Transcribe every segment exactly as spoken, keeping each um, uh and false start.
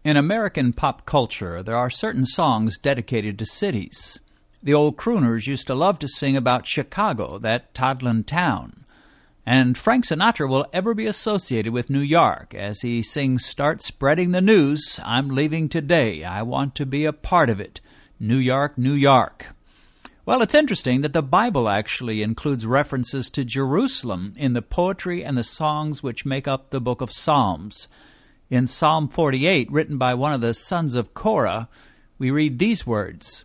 In American pop culture, there are certain songs dedicated to cities. The old crooners used to love to sing about Chicago, that toddlin' town. And Frank Sinatra will ever be associated with New York as he sings Start Spreading the News, I'm leaving today, I want to be a part of it, New York, New York. Well, it's interesting that the Bible actually includes references to Jerusalem in the poetry and the songs which make up the book of Psalms. In Psalm forty-eight, written by one of the sons of Korah, we read these words,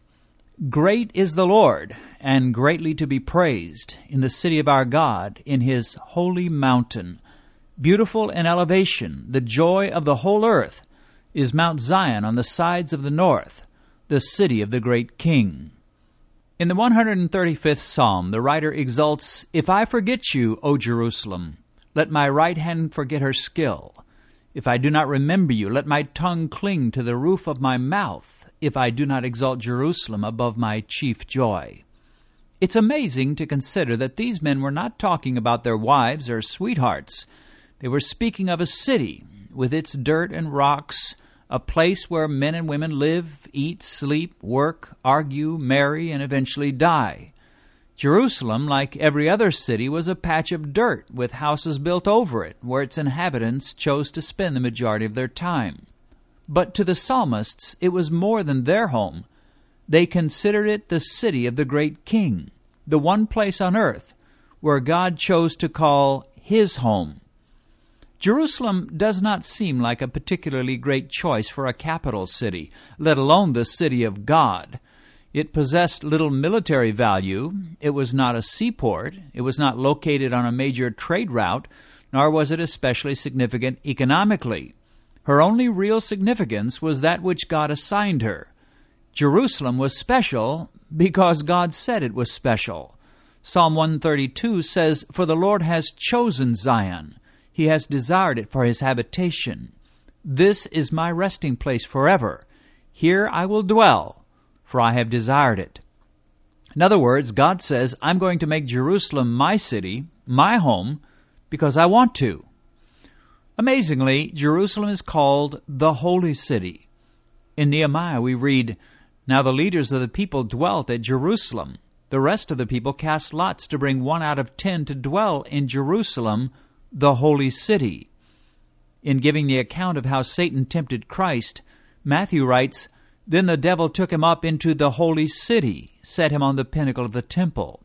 Great is the Lord, and greatly to be praised, in the city of our God, in his holy mountain. Beautiful in elevation, the joy of the whole earth, is Mount Zion on the sides of the north, the city of the great King. In the one hundred thirty-fifth Psalm, the writer exults, If I forget you, O Jerusalem, let my right hand forget her skill. If I do not remember you, let my tongue cling to the roof of my mouth, if I do not exalt Jerusalem above my chief joy. It's amazing to consider that these men were not talking about their wives or sweethearts. They were speaking of a city with its dirt and rocks, a place where men and women live, eat, sleep, work, argue, marry, and eventually die. Jerusalem, like every other city, was a patch of dirt with houses built over it, where its inhabitants chose to spend the majority of their time. But to the psalmists, it was more than their home. They considered it the city of the great King, the one place on earth where God chose to call his home. Jerusalem does not seem like a particularly great choice for a capital city, let alone the city of God. It possessed little military value, it was not a seaport, it was not located on a major trade route, nor was it especially significant economically. Her only real significance was that which God assigned her. Jerusalem was special because God said it was special. Psalm one thirty-two says, For the Lord has chosen Zion, he has desired it for his habitation. This is my resting place forever. Here I will dwell, for I have desired it. In other words, God says, I'm going to make Jerusalem my city, my home, because I want to. Amazingly, Jerusalem is called the Holy City. In Nehemiah we read, Now the leaders of the people dwelt at Jerusalem. The rest of the people cast lots to bring one out of ten to dwell in Jerusalem, the Holy City. In giving the account of how Satan tempted Christ, Matthew writes, Then the devil took him up into the holy city, set him on the pinnacle of the temple.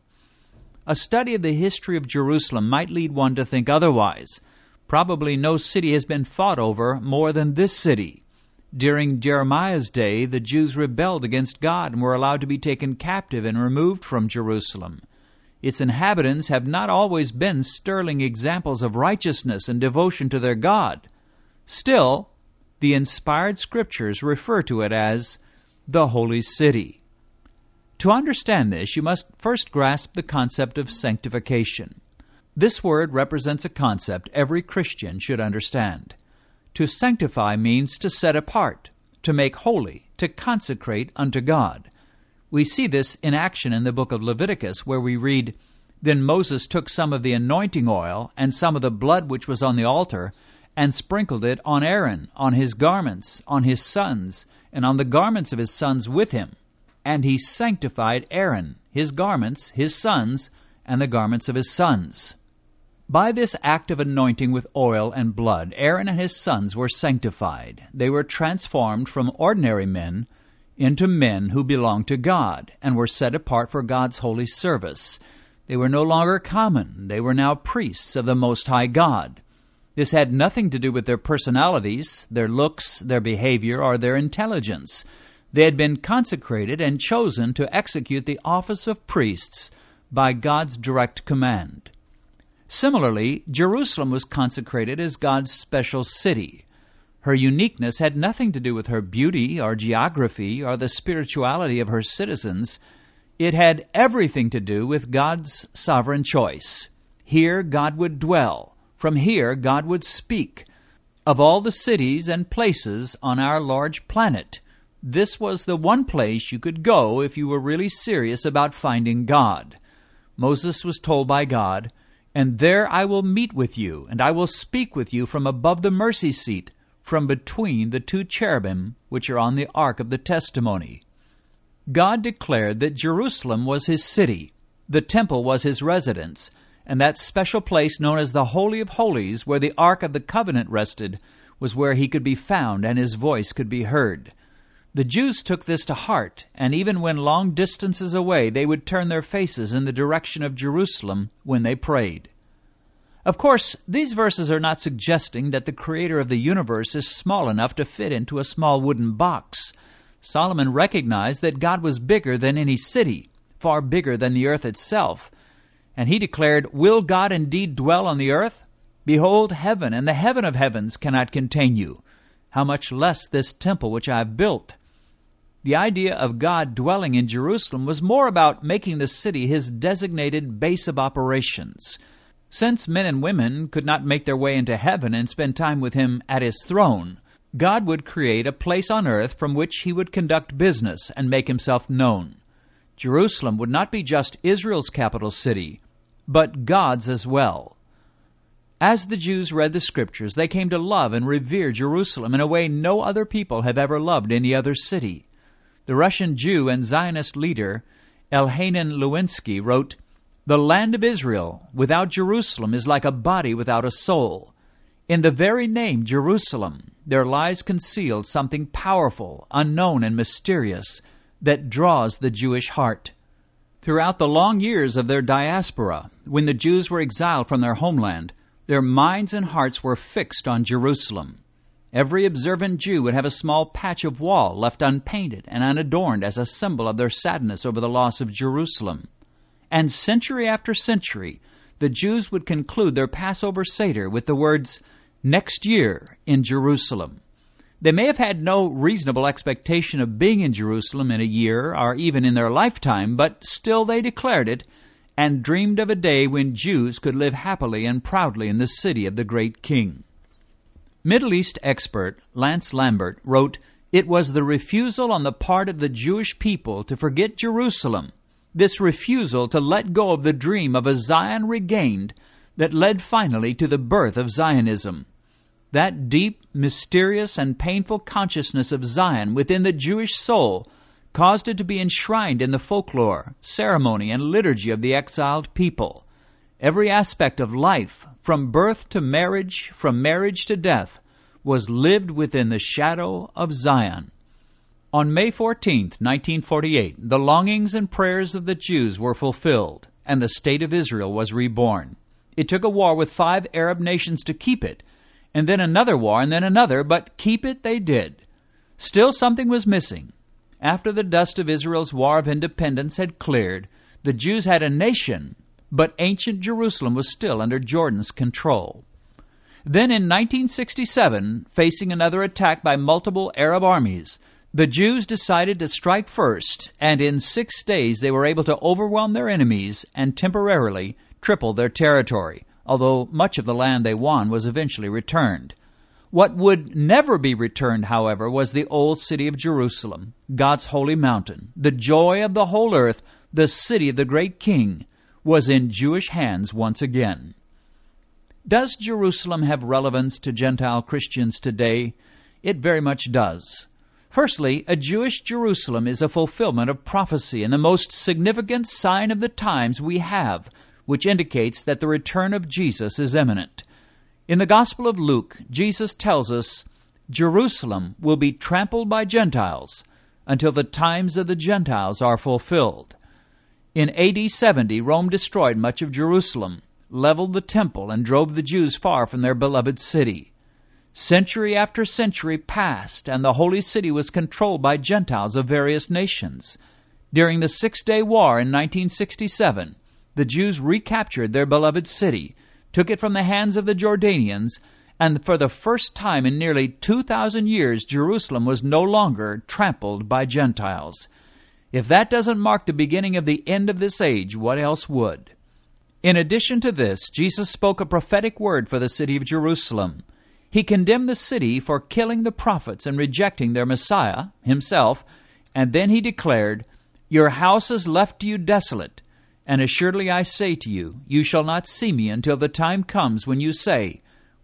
A study of the history of Jerusalem might lead one to think otherwise. Probably no city has been fought over more than this city. During Jeremiah's day, the Jews rebelled against God and were allowed to be taken captive and removed from Jerusalem. Its inhabitants have not always been sterling examples of righteousness and devotion to their God. Still, the inspired Scriptures refer to it as the Holy City. To understand this, you must first grasp the concept of sanctification. This word represents a concept every Christian should understand. To sanctify means to set apart, to make holy, to consecrate unto God. We see this in action in the book of Leviticus, where we read, Then Moses took some of the anointing oil and some of the blood which was on the altar, and sprinkled it on Aaron, on his garments, on his sons, and on the garments of his sons with him. And he sanctified Aaron, his garments, his sons, and the garments of his sons. By this act of anointing with oil and blood, Aaron and his sons were sanctified. They were transformed from ordinary men into men who belonged to God, and were set apart for God's holy service. They were no longer common. They were now priests of the Most High God. This had nothing to do with their personalities, their looks, their behavior, or their intelligence. They had been consecrated and chosen to execute the office of priests by God's direct command. Similarly, Jerusalem was consecrated as God's special city. Her uniqueness had nothing to do with her beauty or geography or the spirituality of her citizens. It had everything to do with God's sovereign choice. Here God would dwell. From here God would speak. Of all the cities and places on our large planet, this was the one place you could go if you were really serious about finding God. Moses was told by God, And there I will meet with you, and I will speak with you from above the mercy seat, from between the two cherubim which are on the ark of the testimony. God declared that Jerusalem was his city, the temple was his residence, and that special place known as the Holy of Holies, where the Ark of the Covenant rested, was where he could be found and his voice could be heard. The Jews took this to heart, and even when long distances away, they would turn their faces in the direction of Jerusalem when they prayed. Of course, these verses are not suggesting that the Creator of the universe is small enough to fit into a small wooden box. Solomon recognized that God was bigger than any city, far bigger than the earth itself. And he declared, "Will God indeed dwell on the earth? Behold, heaven and the heaven of heavens cannot contain you. How much less this temple which I have built?" The idea of God dwelling in Jerusalem was more about making the city his designated base of operations. Since men and women could not make their way into heaven and spend time with him at his throne, God would create a place on earth from which he would conduct business and make himself known. Jerusalem would not be just Israel's capital city, but God's as well. As the Jews read the Scriptures, they came to love and revere Jerusalem in a way no other people have ever loved any other city. The Russian Jew and Zionist leader Elhanan Lewinsky wrote, "The land of Israel without Jerusalem is like a body without a soul. In the very name Jerusalem, there lies concealed something powerful, unknown, and mysterious that draws the Jewish heart." Throughout the long years of their diaspora, when the Jews were exiled from their homeland, their minds and hearts were fixed on Jerusalem. Every observant Jew would have a small patch of wall left unpainted and unadorned as a symbol of their sadness over the loss of Jerusalem. And century after century, the Jews would conclude their Passover Seder with the words, "Next year in Jerusalem." They may have had no reasonable expectation of being in Jerusalem in a year or even in their lifetime, but still they declared it and dreamed of a day when Jews could live happily and proudly in the city of the great King. Middle East expert Lance Lambert wrote, "It was the refusal on the part of the Jewish people to forget Jerusalem, this refusal to let go of the dream of a Zion regained, that led finally to the birth of Zionism. That deep, mysterious, and painful consciousness of Zion within the Jewish soul caused it to be enshrined in the folklore, ceremony, and liturgy of the exiled people. Every aspect of life, from birth to marriage, from marriage to death, was lived within the shadow of Zion." On May fourteenth, nineteen forty-eight, the longings and prayers of the Jews were fulfilled, and the state of Israel was reborn. It took a war with five Arab nations to keep it, and then another war, and then another, but keep it they did. Still something was missing. After the dust of Israel's War of Independence had cleared, the Jews had a nation, but ancient Jerusalem was still under Jordan's control. Then in nineteen sixty-seven, facing another attack by multiple Arab armies, the Jews decided to strike first, and in six days they were able to overwhelm their enemies and temporarily triple their territory, although much of the land they won was eventually returned. What would never be returned, however, was the old city of Jerusalem, God's holy mountain. The joy of the whole earth, the city of the great King, was in Jewish hands once again. Does Jerusalem have relevance to Gentile Christians today? It very much does. Firstly, a Jewish Jerusalem is a fulfillment of prophecy and the most significant sign of the times we have, which indicates that the return of Jesus is imminent. In the Gospel of Luke, Jesus tells us, "Jerusalem will be trampled by Gentiles until the times of the Gentiles are fulfilled." In A D seventy, Rome destroyed much of Jerusalem, leveled the temple, and drove the Jews far from their beloved city. Century after century passed, and the holy city was controlled by Gentiles of various nations. During the Six-Day War in nineteen sixty-seven, the Jews recaptured their beloved city, took it from the hands of the Jordanians, and for the first time in nearly two thousand years, Jerusalem was no longer trampled by Gentiles. If that doesn't mark the beginning of the end of this age, what else would? In addition to this, Jesus spoke a prophetic word for the city of Jerusalem. He condemned the city for killing the prophets and rejecting their Messiah, himself, and then he declared, "Your house is left to you desolate, and assuredly I say to you, you shall not see me until the time comes when you say,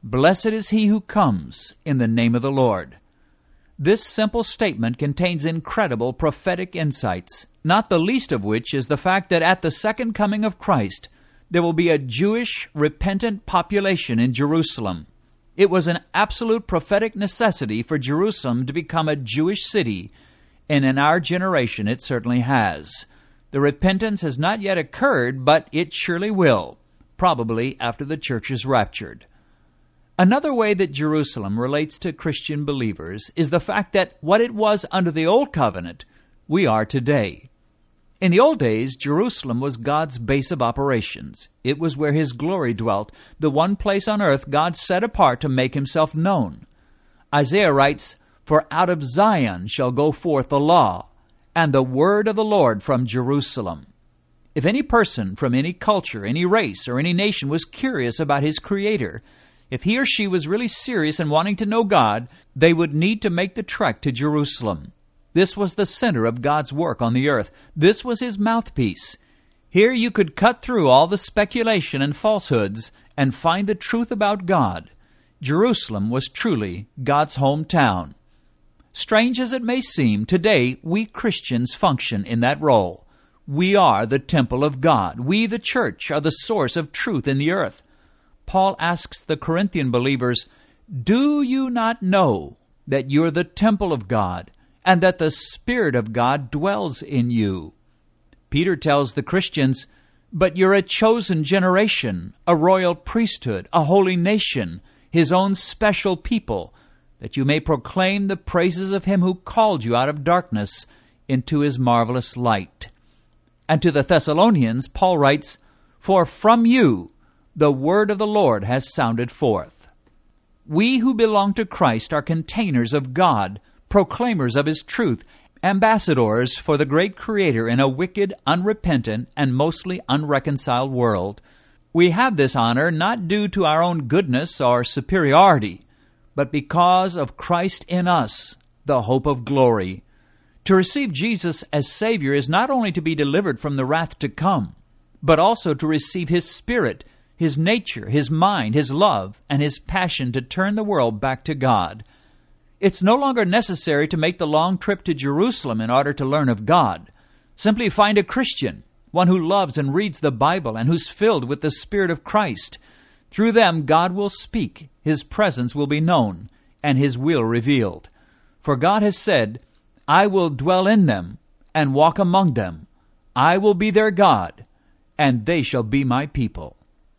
Blessed is he who comes in the name of the Lord. This simple statement contains incredible prophetic insights, not the least of which is the fact that at the second coming of Christ, there will be a Jewish, repentant population in Jerusalem. It was an absolute prophetic necessity for Jerusalem to become a Jewish city, and in our generation it certainly has. The repentance has not yet occurred, but it surely will, probably after the church is raptured. Another way that Jerusalem relates to Christian believers is the fact that what it was under the Old Covenant, we are today. In the old days, Jerusalem was God's base of operations. It was where His glory dwelt, the one place on earth God set apart to make Himself known. Isaiah writes, "For out of Zion shall go forth the law, and the word of the Lord from Jerusalem." If any person from any culture, any race, or any nation was curious about his Creator, if he or she was really serious in wanting to know God, they would need to make the trek to Jerusalem. This was the center of God's work on the earth. This was His mouthpiece. Here you could cut through all the speculation and falsehoods and find the truth about God. Jerusalem was truly God's hometown. Strange as it may seem, today we Christians function in that role. We are the temple of God. We, the church, are the source of truth in the earth. Paul asks the Corinthian believers, "Do you not know that you're the temple of God, and that the Spirit of God dwells in you?" Peter tells the Christians, "But you're a chosen generation, a royal priesthood, a holy nation, His own special people, that you may proclaim the praises of Him who called you out of darkness into His marvelous light." And to the Thessalonians, Paul writes, "For from you the word of the Lord has sounded forth." We who belong to Christ are containers of God, proclaimers of His truth, ambassadors for the great Creator in a wicked, unrepentant, and mostly unreconciled world. We have this honor not due to our own goodness or superiority, but because of Christ in us, the hope of glory. To receive Jesus as Savior is not only to be delivered from the wrath to come, but also to receive His Spirit, His nature, His mind, His love, and His passion to turn the world back to God. It's no longer necessary to make the long trip to Jerusalem in order to learn of God. Simply find a Christian, one who loves and reads the Bible and who's filled with the Spirit of Christ. Through them, God will speak, His presence will be known, and His will revealed. For God has said, "I will dwell in them and walk among them. I will be their God, and they shall be my people."